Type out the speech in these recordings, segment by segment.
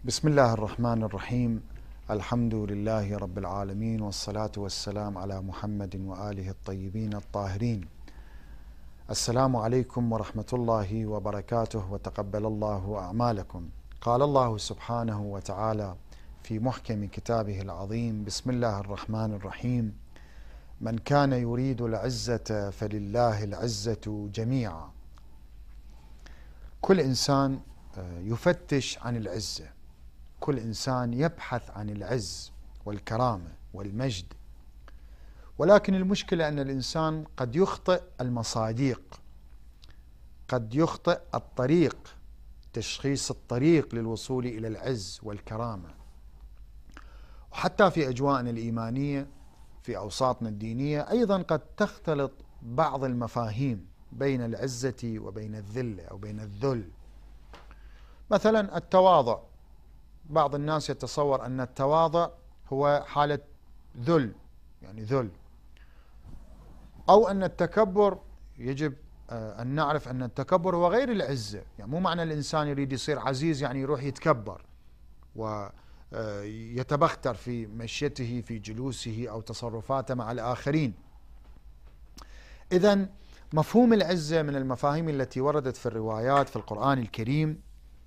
بسم الله الرحمن الرحيم. الحمد لله رب العالمين، والصلاة والسلام على محمد وآله الطيبين الطاهرين. السلام عليكم ورحمة الله وبركاته، وتقبل الله أعمالكم. قال الله سبحانه وتعالى في محكم كتابه العظيم: بسم الله الرحمن الرحيم. من كان يريد العزة فلله العزة جميعا. كل إنسان يفتش عن العزة، كل إنسان يبحث عن العز والكرامة والمجد، ولكن المشكلة أن الإنسان قد يخطئ المصادق، قد يخطئ الطريق، تشخيص الطريق للوصول إلى العز والكرامة. وحتى في أجواءنا الإيمانية، في أوساطنا الدينية أيضا قد تختلط بعض المفاهيم بين العزة وبين الذلة أو بين الذل. مثلا التواضع، بعض الناس يتصور أن التواضع هو حالة ذل، يعني ذل، أو أن التكبر، يجب أن نعرف أن التكبر هو غير العزة. يعني مو معنى الإنسان يريد يصير عزيز يعني يروح يتكبر ويتبختر في مشيته، في جلوسه أو تصرفاته مع الآخرين. إذن مفهوم العزة من المفاهيم التي وردت في الروايات في القرآن الكريم.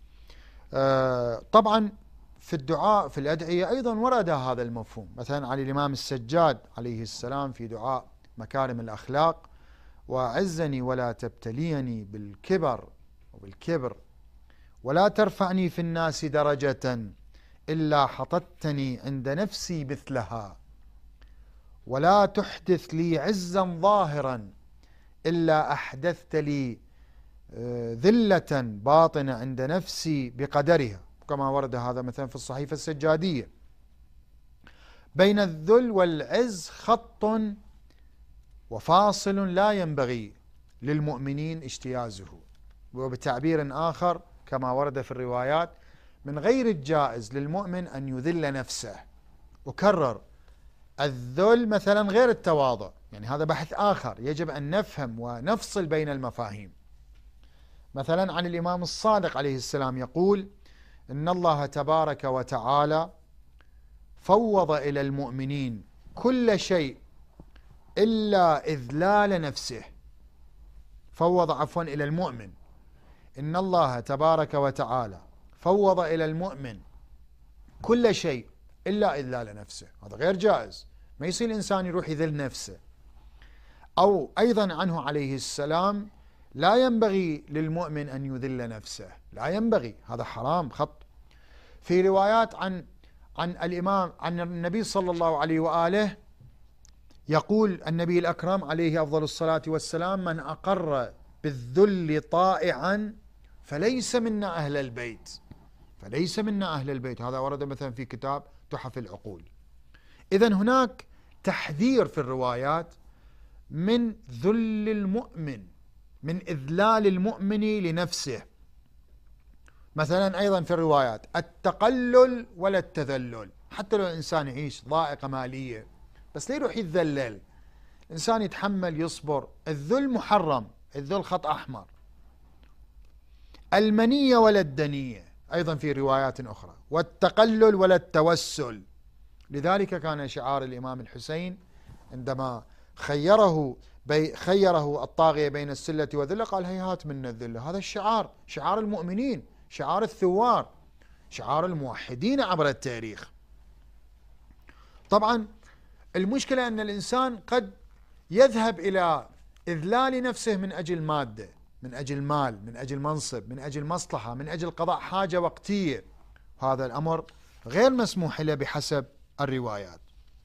طبعا في الدعاء في الأدعية أيضا ورد هذا المفهوم. مثلا على الإمام السجاد عليه السلام في دعاء مكارم الأخلاق: وعزني ولا تبتليني بالكبر ولا ترفعني في الناس درجة إلا حطتني عند نفسي مثلها، ولا تحدث لي عزا ظاهرا إلا أحدثت لي ذلة باطنة عند نفسي بقدرها، كما ورد هذا مثلا في الصحيفة السجادية. بين الذل والعز خط وفاصل لا ينبغي للمؤمنين اجتيازه، وبتعبير آخر كما ورد في الروايات: من غير الجائز للمؤمن أن يذل نفسه. وكرر الذل مثلا غير التواضع، يعني هذا بحث آخر، يجب أن نفهم ونفصل بين المفاهيم. مثلا عن الإمام الصادق عليه السلام يقول: إن الله تبارك وتعالى فوض إلى المؤمنين كل شيء إلا إذلال نفسه. فوض إلى المؤمن، إن الله تبارك وتعالى فوض إلى المؤمن كل شيء إلا إذلال نفسه. هذا غير جائز، ما يصير الإنسان يروح يذل نفسه. أو أيضا عنه عليه السلام: لا ينبغي للمؤمن أن يذل نفسه، لا ينبغي، هذا حرام، خط. في روايات عن الإمام عن النبي صلى الله عليه وآله يقول النبي الأكرم عليه أفضل الصلاة والسلام: من أقر بالذل طائعا فليس منا أهل البيت، فليس منا أهل البيت. هذا ورد مثلا في كتاب تحف العقول. إذن هناك تحذير في الروايات من ذل المؤمن، من إذلال المؤمن لنفسه. مثلا أيضا في الروايات التقلل ولا التذلل. حتى لو الإنسان يعيش ضائقة مالية بس لا يروح يتذلل، الإنسان يتحمل يصبر. الذل محرم، الذل خط أحمر. المنية ولا الدنية أيضا في روايات أخرى، والتقلل ولا التوسل. لذلك كان شعار الإمام الحسين عندما خيره الطاغية بين السلة والذلة قال: هيهات من الذلة. هذا الشعار شعار المؤمنين، شعار الثوار، شعار الموحدين عبر التاريخ. طبعا المشكلة أن الإنسان قد يذهب إلى إذلال نفسه من أجل مادة، من أجل مال، من أجل منصب، من أجل مصلحة، من أجل قضاء حاجة وقتية. هذا الأمر غير مسموح له بحسب الروايات.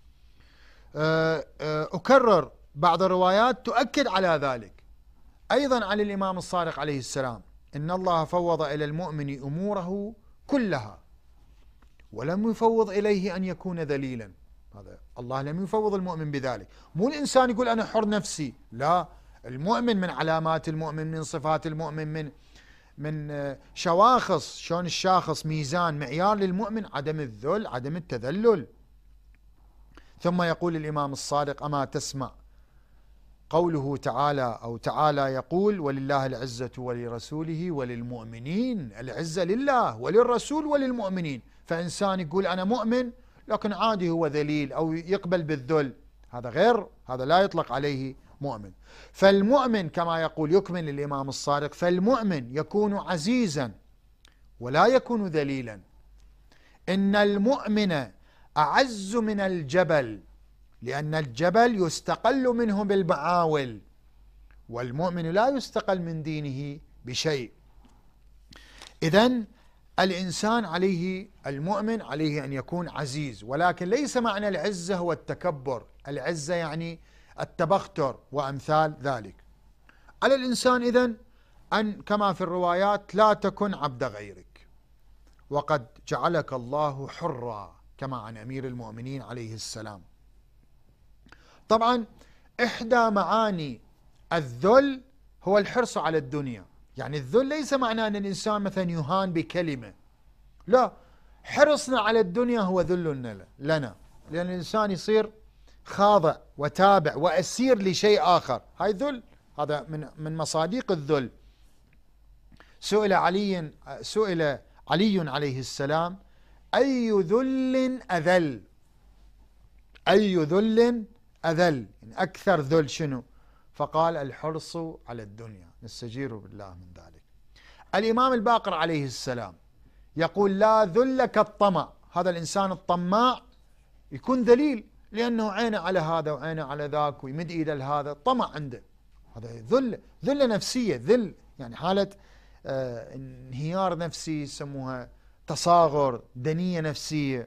أكرر بعض الروايات تؤكد على ذلك. أيضا عن الإمام الصادق عليه السلام: إن الله فوض إلى المؤمن أموره كلها ولم يفوض إليه أن يكون ذليلا. هذا الله لم يفوض المؤمن بذلك. مو الإنسان يقول أنا حر نفسي، لا، المؤمن من علامات المؤمن، من صفات المؤمن، من شواخص، شلون الشاخص ميزان معيار للمؤمن عدم الذل، عدم التذلل. ثم يقول الإمام الصادق: أما تسمع قوله تعالى أو تعالى يقول ولله العزة ولرسوله وللمؤمنين. العزة لله وللرسول وللمؤمنين. فإنسان يقول أنا مؤمن لكن عادي هو ذليل أو يقبل بالذل، هذا لا يطلق عليه مؤمن. فالمؤمن كما يقول يكمل الإمام الصادق، فالمؤمن يكون عزيزا ولا يكون ذليلا. إن المؤمن أعز من الجبل، لأن الجبل يستقل منه بالمعاول، والمؤمن لا يستقل من دينه بشيء. إذن الإنسان عليه، المؤمن عليه أن يكون عزيز، ولكن ليس معنى العزة هو التكبر. العزة يعني التبختر وأمثال ذلك. على الإنسان إذن أن كما في الروايات لا تكن عبد غيرك، وقد جعلك الله حرا، كما عن أمير المؤمنين عليه السلام. طبعا إحدى معاني الذل هو الحرص على الدنيا. يعني الذل ليس معناه أن الإنسان مثلا يهان بكلمة، لا، حرصنا على الدنيا هو ذل لنا، لأن الإنسان يصير خاضع وتابع وأسير لشيء آخر، هاي ذل، هذا من مصادق الذل. سئل علي عليه السلام أي ذل أذل؟ أي ذل أذل؟ يعني أكثر ذل شنو؟ فقال الحرص على الدنيا، نستجير بالله من ذلك. الإمام الباقر عليه السلام يقول لا ذل كالطمع. هذا الإنسان الطماع يكون ذليل، لأنه عينه على هذا وعينه على ذاك ويمد إيده لهذا، طمع عنده، هذا ذل نفسية، ذل يعني حالة انهيار نفسي، يسموها تصاغر، دنية نفسية.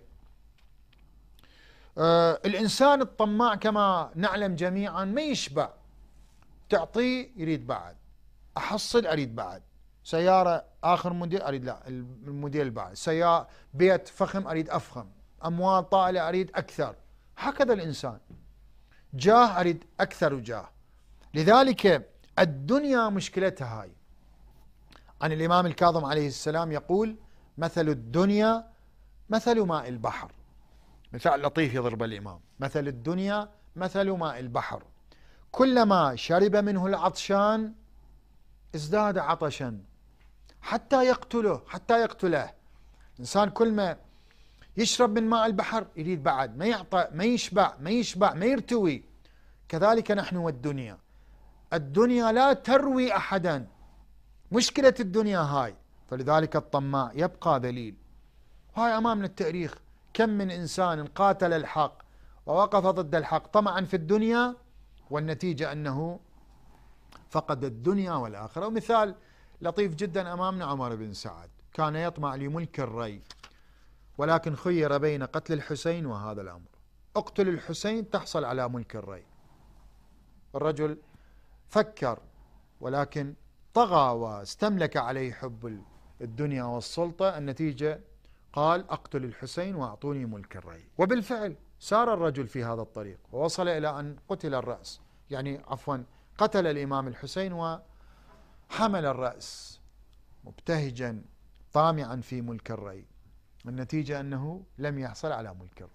الإنسان الطماع كما نعلم جميعا ما يشبع، تعطيه يريد بعد، أحصل أريد بعد، سيارة آخر موديل أريد لا الموديل بعد، سيارة بيت فخم أريد أفخم، أموال طائلة أريد أكثر. هكذا الإنسان، جاه أريد أكثر وجاه. لذلك الدنيا مشكلتها هاي. عن الإمام الكاظم عليه السلام يقول مثل الدنيا مثل ماء البحر. مثال لطيف يضرب الإمام، مثل الدنيا مثل ماء البحر، كلما شرب منه العطشان ازداد عطشا حتى يقتله. الإنسان كل ما يشرب من ماء البحر يريد بعد، ما يعطى، ما يشبع ما يرتوي. كذلك نحن والدنيا، الدنيا لا تروي أحدا، مشكلة الدنيا هاي. فلذلك الطماع يبقى ذليل. هاي أمامنا التاريخ، كم من إنسان قاتل الحق ووقف ضد الحق طمعا في الدنيا، والنتيجة أنه فقد الدنيا والآخرة. ومثال لطيف جدا أمامنا عمر بن سعد، كان يطمع لملك الري، ولكن خير بين قتل الحسين وهذا الأمر. اقتل الحسين تحصل على ملك الري. الرجل فكر ولكن طغى واستملك عليه حب الدنيا والسلطة، النتيجة قال أقتل الحسين وأعطوني ملك الري. وبالفعل سار الرجل في هذا الطريق ووصل إلى أن قتل الرأس، يعني عفوا قتل الإمام الحسين وحمل الرأس مبتهجا طامعا في ملك الري. النتيجة أنه لم يحصل على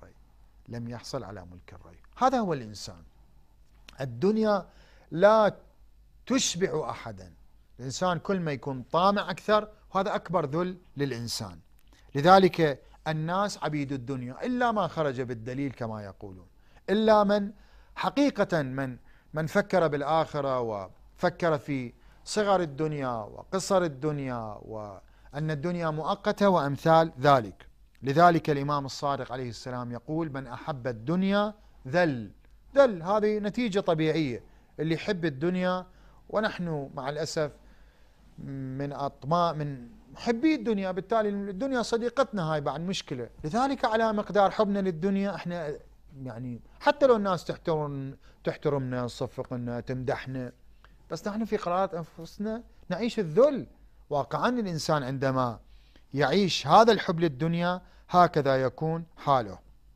ملك الري. هذا هو الإنسان. الدنيا لا تشبع أحدا، الإنسان كل ما يكون طامع أكثر، وهذا أكبر ذل للإنسان. لذلك الناس عبيد الدنيا، إلا ما خرج بالدليل كما يقولون، إلا من حقيقة من فكر بالآخرة وفكر في صغر الدنيا وقصر الدنيا وأن الدنيا مؤقتة وأمثال ذلك. لذلك الإمام الصادق عليه السلام يقول من أحب الدنيا ذل. هذه نتيجة طبيعية، اللي يحب الدنيا، ونحن مع الأسف من محبي الدنيا، بالتالي الدنيا صديقتنا، هاي بعد مشكلة. لذلك على مقدار حبنا للدنيا احنا يعني حتى لو الناس تحترمنا، تصفقنا، تمدحنا، بس نحن في قرارات أنفسنا نعيش الذل. واقعا الإنسان عندما يعيش هذا الحب للدنيا هكذا يكون حاله.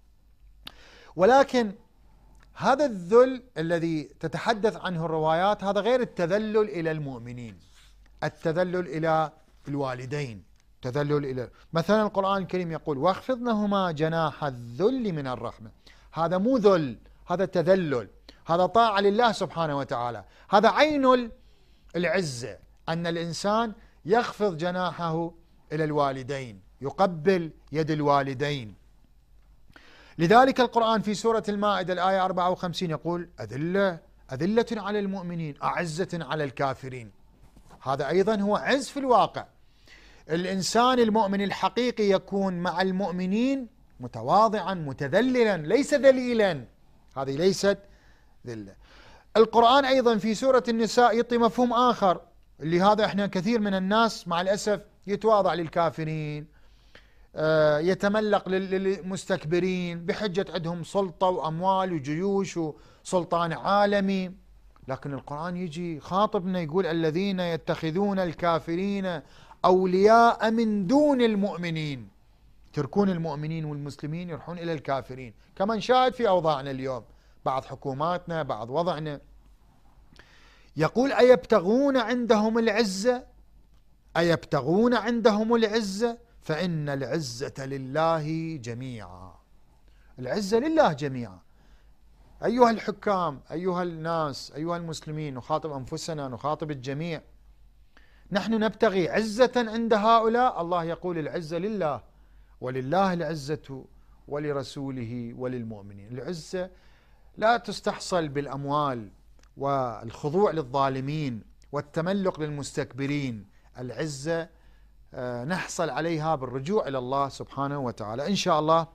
ولكن هذا الذل الذي تتحدث عنه الروايات هذا غير التذلل إلى المؤمنين، التذلل إلى الوالدين، تذلل إلى مثلا القرآن الكريم يقول واخفض لهما جناح الذل من الرحمة. هذا مو ذل، هذا تذلل. هذا طاعة لله سبحانه وتعالى. هذا عين العزة، أن الإنسان يخفض جناحه إلى الوالدين، يقبل يد الوالدين. لذلك القرآن في سورة المائدة الآية 54 يقول: أذلة على المؤمنين أعزة على الكافرين. هذا أيضا هو عز في الواقع. الإنسان المؤمن الحقيقي يكون مع المؤمنين متواضعا متذللا، ليس ذليلا. هذه ليست ذلة. القرآن أيضا في سورة النساء يعطي مفهوم آخر، اللي هذا احنا كثير من الناس مع الأسف يتواضع للكافرين، يتملق للمستكبرين بحجة عندهم سلطة وأموال وجيوش وسلطان عالمي. لكن القرآن يجي خاطبنا يقول: الذين يتخذون الكافرين أولياء من دون المؤمنين. يتركون المؤمنين والمسلمين يروحون إلى الكافرين، كما نشاهد في أوضاعنا اليوم، بعض حكوماتنا، بعض وضعنا. يقول: أيبتغون عندهم العزة، أيبتغون عندهم العزة فإن العزة لله جميعا. العزة لله جميعا. أيها الحكام، أيها الناس، أيها المسلمين، نخاطب أنفسنا، نخاطب الجميع. نحن نبتغي عزة عند هؤلاء، الله يقول: العزة لله، ولله العزة ولرسوله وللمؤمنين. العزة لا تستحصل بالأموال والخضوع للظالمين والتملق للمستكبرين. العزة نحصل عليها بالرجوع إلى الله سبحانه وتعالى. إن شاء الله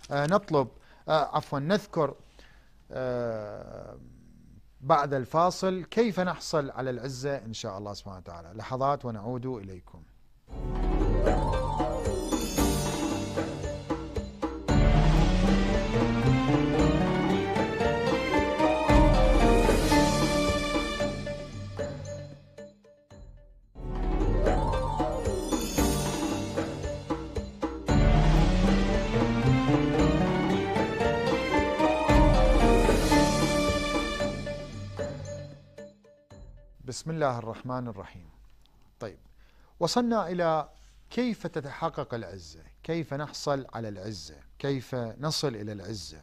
نذكر بعد الفاصل كيف نحصل على العزة إن شاء الله سبحانه وتعالى. لحظات ونعود إليكم. بسم الله الرحمن الرحيم. طيب، وصلنا إلى كيف تتحقق العزة، كيف نحصل على العزة، كيف نصل إلى العزة.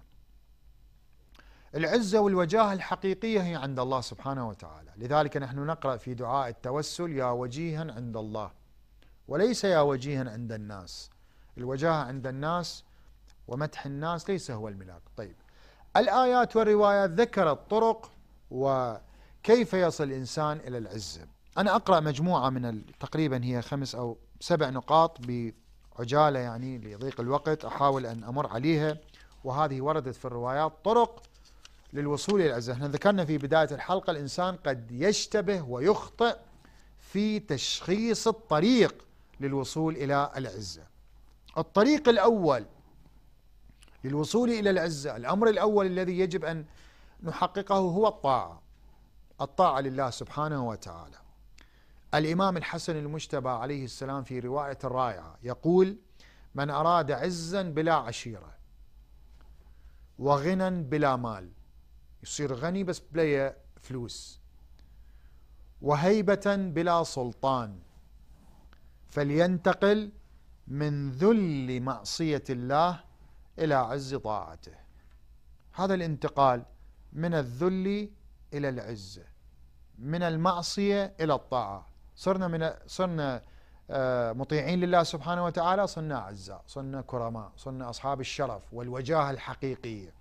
العزة والوجاهة الحقيقية هي عند الله سبحانه وتعالى. لذلك نحن نقرأ في دعاء التوسل: يا وجيها عند الله، وليس يا وجيها عند الناس. الوجاهة عند الناس ومدح الناس ليس هو الملاك. طيب، الآيات والروايات ذكرت طرق وكيف يصل الإنسان إلى العزة. أنا أقرأ مجموعة من تقريبا هي 5 أو 7 نقاط بعجالة، يعني لضيق الوقت أحاول أن أمر عليها، وهذه وردت في الروايات طرق للوصول إلى العزة. احنا ذكرنا في بداية الحلقة الإنسان قد يشتبه ويخطئ في تشخيص الطريق للوصول إلى العزة. الطريق الأول للوصول إلى العزة، الأمر الأول الذي يجب أن نحققه هو الطاعة لله سبحانه وتعالى. الإمام الحسن المجتبى عليه السلام في رواية رائعة يقول: من أراد عزا بلا عشيرة، وغنى بلا مال، يصير غني بس بلا فلوس، وهيبة بلا سلطان، فلينتقل من ذل معصية الله إلى عز طاعته. هذا الانتقال من الذل إلى العزة، من المعصية إلى الطاعة. صرنا مطيعين لله سبحانه وتعالى، صرنا أعزاء، صرنا كرماء، صرنا أصحاب الشرف والوجاهة الحقيقية.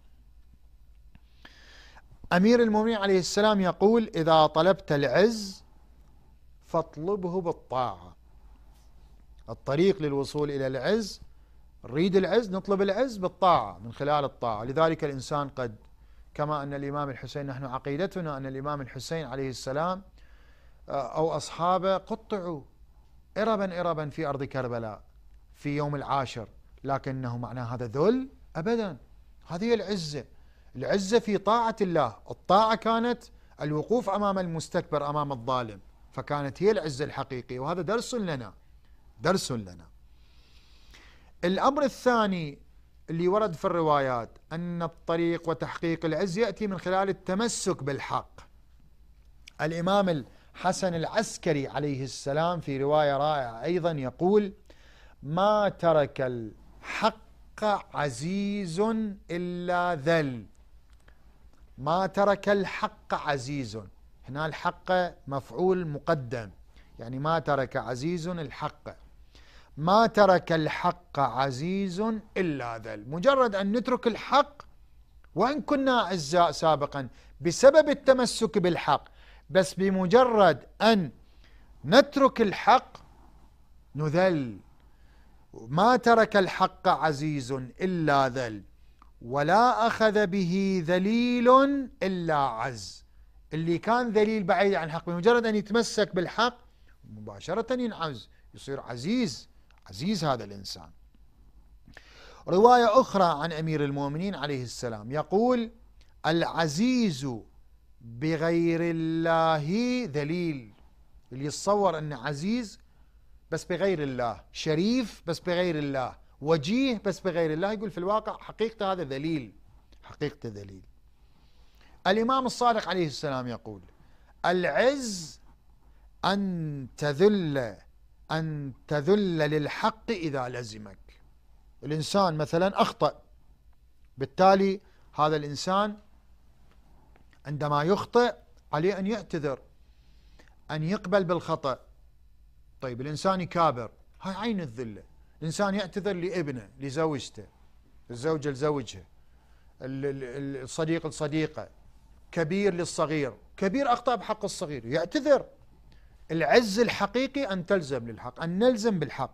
أمير المؤمنين عليه السلام يقول: إذا طلبت العز فاطلبه بالطاعة. الطريق للوصول إلى العز، نريد العز، نطلب العز بالطاعة، من خلال الطاعة. لذلك الإنسان قد، كما أن الإمام الحسين، نحن عقيدتنا أن الإمام الحسين عليه السلام أو أصحابه قطعوا إربا في أرض كربلاء في يوم العاشر، لكنه معنى هذا ذل؟ أبدا. هذه العزة، العزة في طاعة الله. الطاعة كانت الوقوف أمام المستكبر، أمام الظالم، فكانت هي العزة الحقيقية. وهذا درس لنا. الأمر الثاني اللي ورد في الروايات أن الطريق وتحقيق العز يأتي من خلال التمسك بالحق. الإمام الحسن العسكري عليه السلام في رواية رائعة أيضا يقول: ما ترك الحق عزيز إلا ذل. ما ترك الحق عزيز. هنا الحق مفعول مقدم، يعني ما ترك عزيز الحق. ما ترك الحق عزيز إلا ذل. مجرد أن نترك الحق وإن كنا أعزاء سابقا بسبب التمسك بالحق، بس بمجرد أن نترك الحق نذل. ما ترك الحق عزيز إلا ذل، ولا أخذ به ذليل إلا عز. اللي كان ذليل بعيد عن الحق بمجرد أن يتمسك بالحق مباشرة ينعز، يصير عزيز. عزيز هذا الإنسان. رواية أخرى عن أمير المؤمنين عليه السلام يقول: العزيز بغير الله ذليل. اللي يتصور أن عزيز بس بغير الله، شريف بس بغير الله، وجيه بس بغير الله، يقول في الواقع حقيقة هذا ذليل، حقيقة ذليل. الإمام الصادق عليه السلام يقول: العز أن تذل للحق إذا لزمك. الإنسان مثلا أخطأ، بالتالي هذا الإنسان عندما يخطئ عليه أن يعتذر، أن يقبل بالخطأ. طيب الإنسان يكابر، هاي عين الذلة. الإنسان يعتذر لابنه، لزوجته، الزوجة لزوجها، الصديق لصديقه، كبير للصغير. كبير أخطأ بحق الصغير يعتذر. العز الحقيقي أن تلزم للحق، أن نلزم بالحق،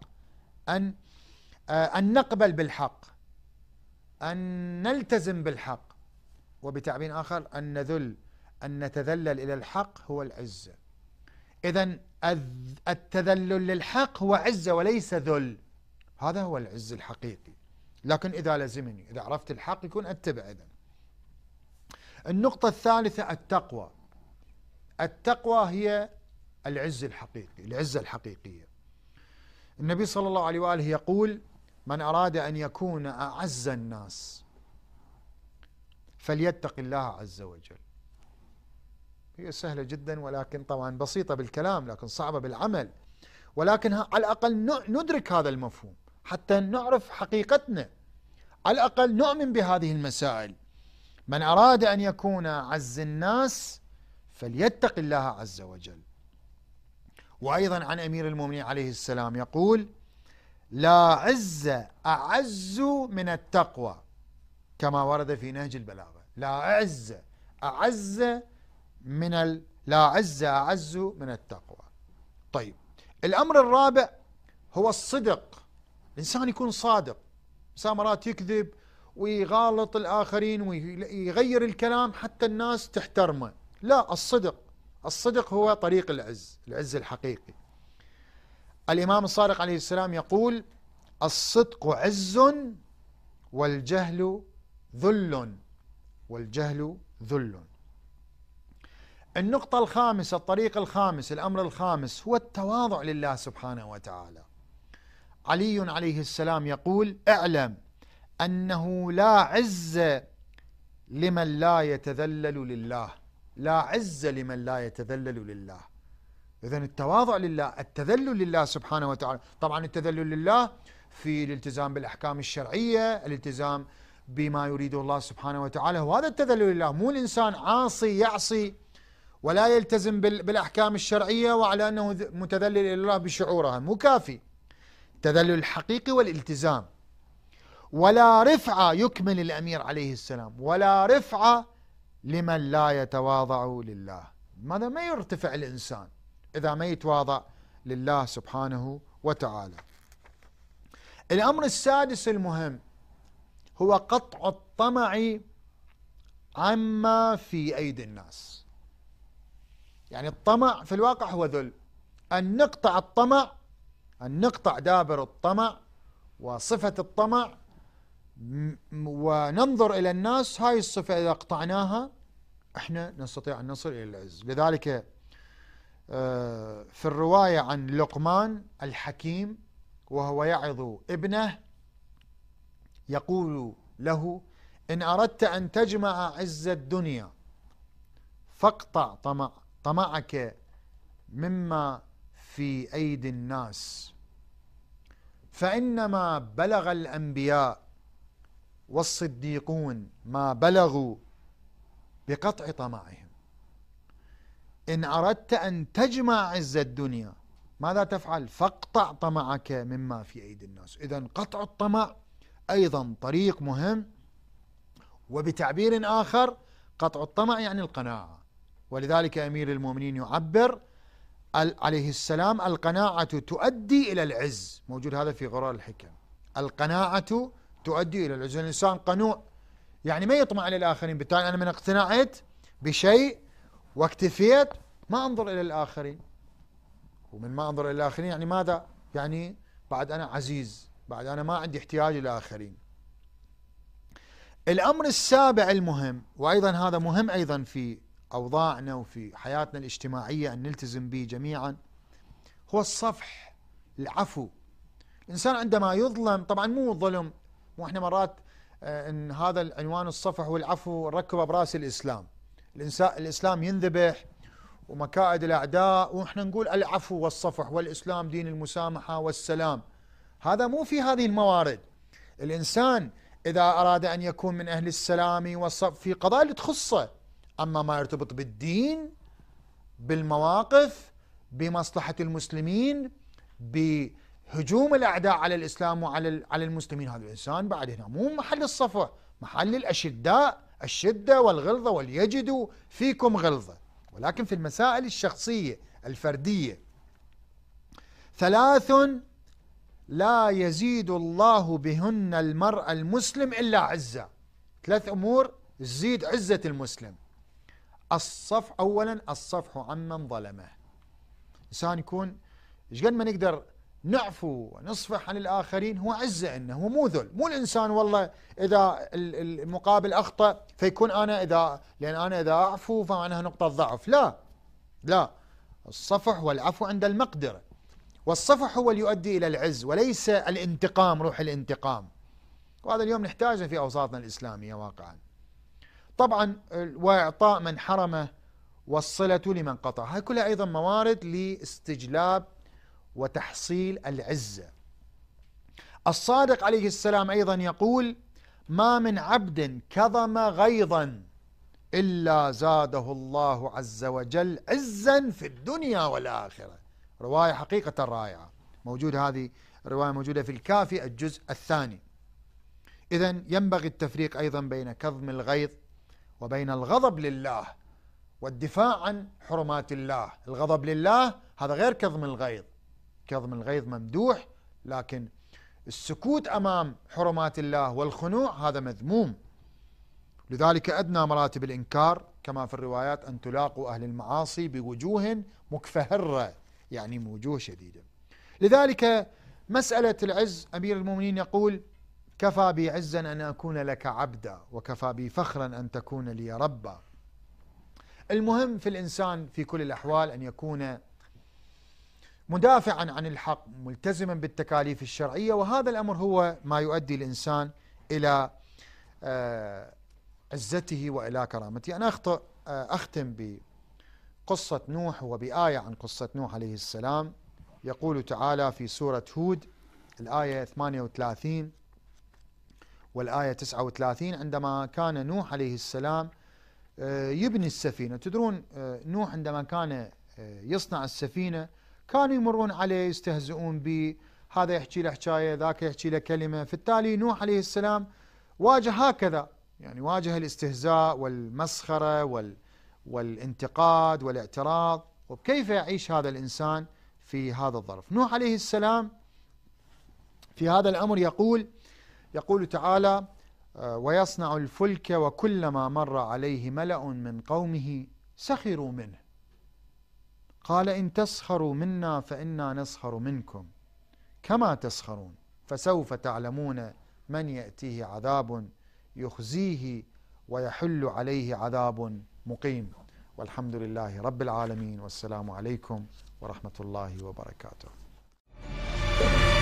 أن نقبل بالحق، أن نلتزم بالحق. وبتعبير آخر أن نذل، أن نتذلل إلى الحق هو العزة. إذن التذلل للحق هو عزة وليس ذل، هذا هو العز الحقيقي. لكن إذا لزمني، إذا عرفت الحق يكون أتبع. إذن النقطة الثالثة التقوى. التقوى هي العز الحقيقي، العزة الحقيقية. النبي صلى الله عليه وآله يقول: من أراد أن يكون أعز الناس فليتق الله عز وجل. هي سهلة جدا، ولكن طبعا بسيطة بالكلام لكن صعبة بالعمل. ولكن على الأقل ندرك هذا المفهوم حتى نعرف حقيقتنا، على الأقل نؤمن بهذه المسائل. من أراد أن يكون أعز الناس فليتق الله عز وجل. وأيضا عن أمير المؤمنين عليه السلام يقول: لا عز أعز من التقوى، كما ورد في نهج البلاغة. لا عز أعز من التقوى. طيب الأمر الرابع هو الصدق. الإنسان يكون صادق. الإنسان مرات يكذب ويغالط الآخرين ويغير الكلام حتى الناس تحترمه. لا، الصدق هو طريق العز الحقيقي. الإمام الصادق عليه السلام يقول: الصدق عز والجهل ذل. النقطة الخامسة، الطريق الخامس، الأمر الخامس هو التواضع لله سبحانه وتعالى. علي عليه السلام يقول: اعلم أنه لا عز لمن لا يتذلل لله. لا عز لمن لا يتذلل لله. إذن التواضع لله، التذلل لله سبحانه وتعالى. طبعا التذلل لله في الالتزام بالأحكام الشرعية، الالتزام بما يريده الله سبحانه وتعالى، وهذا التذلل لله. مو الإنسان عاصي يعصي ولا يلتزم بالأحكام الشرعية وعلى أنه متذلل إلى الله بشعورها، مو كافي. التذلل الحقيقي والالتزام. ولا رفعة، يكمل الأمير عليه السلام، ولا رفعة لمن لا يتواضع لله. ماذا؟ ما يرتفع الإنسان إذا ما يتواضع لله سبحانه وتعالى. الأمر السادس المهم هو قطع الطمع عما في أيدي الناس. يعني الطمع في الواقع هو ذل. أن نقطع الطمع، أن نقطع دابر الطمع وصفة الطمع وننظر إلى الناس. هاي الصفة إذا قطعناها احنا نستطيع أن نصل إلى العز. لذلك في الرواية عن لقمان الحكيم وهو يعظ ابنه يقول له: إن أردت أن تجمع عز الدنيا فاقطع طمعك مما في أيدي الناس، فإنما بلغ الأنبياء والصديقون ما بلغوا بقطع طمعهم. إن أردت أن تجمع عز الدنيا ماذا تفعل؟ فاقطع طمعك مما في أيدي الناس. إذن قطع الطمع أيضا طريق مهم، وبتعبير آخر قطع الطمع يعني القناعة. ولذلك أمير المؤمنين يعبر عليه السلام: القناعة تؤدي إلى العز. موجود هذا في غرار الحكم. القناعة تؤدي إلى العز. الإنسان قنوع يعني ما يطمع إلى الآخرين، بالتالي أنا من اقتنعت بشيء واكتفيت ما أنظر إلى الآخرين. ومن ما أنظر إلى الآخرين يعني ماذا؟ يعني بعد أنا عزيز، بعد أنا ما عندي احتياج إلى الآخرين. الأمر السابع المهم، وأيضا هذا مهم أيضا في أوضاعنا وفي حياتنا الاجتماعية أن نلتزم به جميعا، هو الصفح، العفو. الإنسان عندما يظلم، طبعا مو الظلم، وإحنا مرات إن هذا العنوان الصفح والعفو ركب برأس الإسلام. الإسلام ينذبح ومكائد الأعداء وإحنا نقول العفو والصفح والإسلام دين المسامحة والسلام. هذا مو في هذه الموارد. الإنسان إذا أراد أن يكون من أهل السلام والصفح في قضايا اللي تخصه، أما ما يرتبط بالدين، بالمواقف، بمصلحة المسلمين، بهجوم الأعداء على الإسلام وعلى المسلمين، هذا الإنسان بعد هنا مو محل الصفح، محل الأشداء، الشدة والغلظة، وليجدوا فيكم غلظة. ولكن في المسائل الشخصية الفردية 3 لا يزيد الله بهن المرء المسلم إلا عزة. 3 أمور تزيد عزة المسلم. الصفح، أولا الصفح عمن ظلمه. إنسان يكون إيش قد ما نقدر نعفو ونصفح عن الآخرين هو عزة، إنه مو ذل. مو الإنسان والله إذا المقابل أخطأ فيكون لأن أنا إذا أعفو فمعناها نقطة ضعف. لا، الصفح والعفو عند المقدرة، والصفح هو اللي يؤدي إلى العز وليس الانتقام، روح الانتقام. وهذا اليوم نحتاجه في أوساطنا الإسلامية واقعا. طبعا وإعطاء من حرمه والصلة لمن قطع، هاي كلها أيضا موارد لاستجلاب وتحصيل العزة. الصادق عليه السلام أيضا يقول: ما من عبد كظم غيظا إلا زاده الله عز وجل عزا في الدنيا والآخرة. رواية حقيقة رائعة، موجود هذه الرواية موجودة في الكافي الجزء 2. إذن ينبغي التفريق أيضا بين كظم الغيظ وبين الغضب لله والدفاع عن حرمات الله. الغضب لله هذا غير كظم الغيظ. كظم الغيظ ممدوح، لكن السكوت أمام حرمات الله والخنوع هذا مذموم. لذلك أدنى مراتب الإنكار كما في الروايات أن تلاقوا أهل المعاصي بوجوه مكفهرة، يعني وجوه شديدة. لذلك مسألة العز أمير المؤمنين يقول: كفى بي عزا أن أكون لك عبدا، وكفى بي فخرا أن تكون لي ربا. المهم في الإنسان في كل الأحوال أن يكون مدافعا عن الحق، ملتزما بالتكاليف الشرعية، وهذا الأمر هو ما يؤدي الإنسان إلى عزته وإلى كرامته. أنا أختم بقصة نوح وبآية عن قصة نوح عليه السلام. يقول تعالى في سورة هود الآية 38 والآية 39: عندما كان نوح عليه السلام يبني السفينة. تدرون نوح عندما كان يصنع السفينة كانوا يمرون عليه يستهزئون به، هذا يحكي له حكاية، ذاك يحكي له كلمة. فبالتالي نوح عليه السلام واجه هكذا، يعني واجه الاستهزاء والمسخرة والانتقاد والاعتراض. وكيف يعيش هذا الإنسان في هذا الظرف؟ نوح عليه السلام في هذا الأمر يقول تعالى: ويصنع الفلك وكلما مر عليه ملأ من قومه سخروا منه قال إن تسخروا منا فإنا نسخر منكم كما تسخرون فسوف تعلمون من يأتيه عذاب يخزيه ويحل عليه عذاب مقيم. والحمد لله رب العالمين، والسلام عليكم ورحمة الله وبركاته.